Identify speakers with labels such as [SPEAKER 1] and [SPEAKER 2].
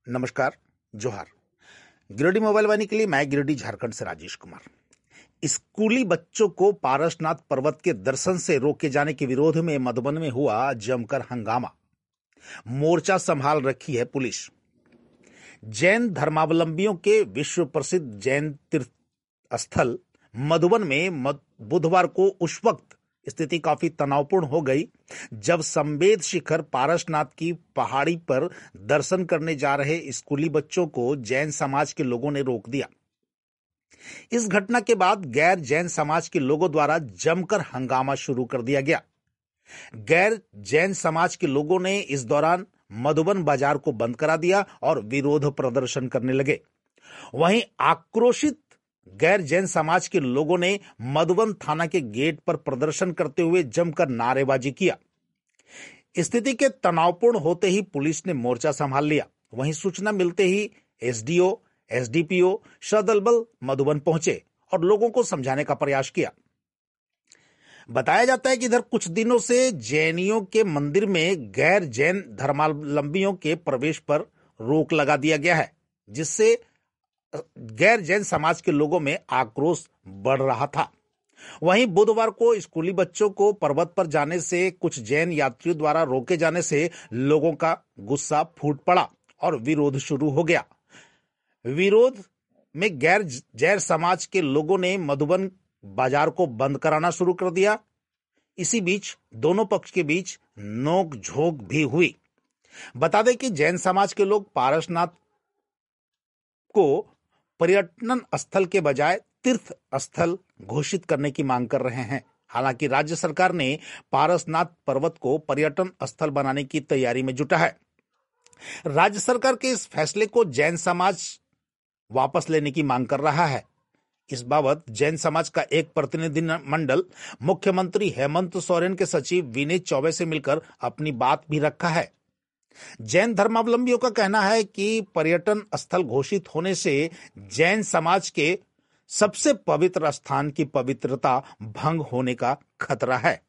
[SPEAKER 1] नमस्कार, जोहार। गिरिडीह मोबाइल वाहिनी के लिए मैं गिरिडीह झारखंड से राजेश कुमार। स्कूली बच्चों को पारसनाथ पर्वत के दर्शन से रोके जाने के विरोध में मधुबन में हुआ जमकर हंगामा। मोर्चा संभाल रखी है पुलिस। जैन धर्मावलंबियों के विश्व प्रसिद्ध जैन तीर्थ स्थल मधुबन में बुधवार को उस वक्त स्थिति काफी तनावपूर्ण हो गई जब संवेद शिखर पारसनाथ की पहाड़ी पर दर्शन करने जा रहे स्कूली बच्चों को जैन समाज के लोगों ने रोक दिया। इस घटना के बाद गैर जैन समाज के लोगों द्वारा जमकर हंगामा शुरू कर दिया गया। गैर जैन समाज के लोगों ने इस दौरान मधुबन बाजार को बंद करा दिया और विरोध प्रदर्शन करने लगे। वहीं आक्रोशित गैर जैन समाज के लोगों ने मधुबन थाना के गेट पर प्रदर्शन करते हुए जमकर नारेबाजी किया। स्थिति के तनावपूर्ण होते ही पुलिस ने मोर्चा संभाल लिया। वहीं सूचना मिलते ही एसडीओ, एसडीपीओ सदल बल मधुबन पहुंचे और लोगों को समझाने का प्रयास किया। बताया जाता है कि इधर कुछ दिनों से जैनियों के मंदिर में गैर जैन धर्मावलंबियों के प्रवेश पर रोक लगा दिया गया है, जिससे गैर जैन समाज के लोगों में आक्रोश बढ़ रहा था। वहीं बुधवार को स्कूली बच्चों को पर्वत पर जाने से कुछ जैन यात्रियों द्वारा रोके जाने से लोगों का गुस्सा फूट पड़ा और विरोध शुरू हो गया। विरोध में गैर जैन समाज के लोगों ने मधुबन बाजार को बंद कराना शुरू कर दिया। इसी बीच दोनों पक्ष के बीच नोक झोंक भी हुई। बता दें कि जैन समाज के लोग पारसनाथ को पर्यटन स्थल के बजाय तीर्थ स्थल घोषित करने की मांग कर रहे हैं। हालांकि राज्य सरकार ने पारसनाथ पर्वत को पर्यटन स्थल बनाने की तैयारी में जुटा है। राज्य सरकार के इस फैसले को जैन समाज वापस लेने की मांग कर रहा है। इस बाबत जैन समाज का एक प्रतिनिधिमंडल मुख्यमंत्री हेमंत सोरेन के सचिव विनय चौबे से मिलकर अपनी बात भी रखा है। जैन धर्मावलंबियों का कहना है कि पर्यटन स्थल घोषित होने से जैन समाज के सबसे पवित्र स्थान की पवित्रता भंग होने का खतरा है।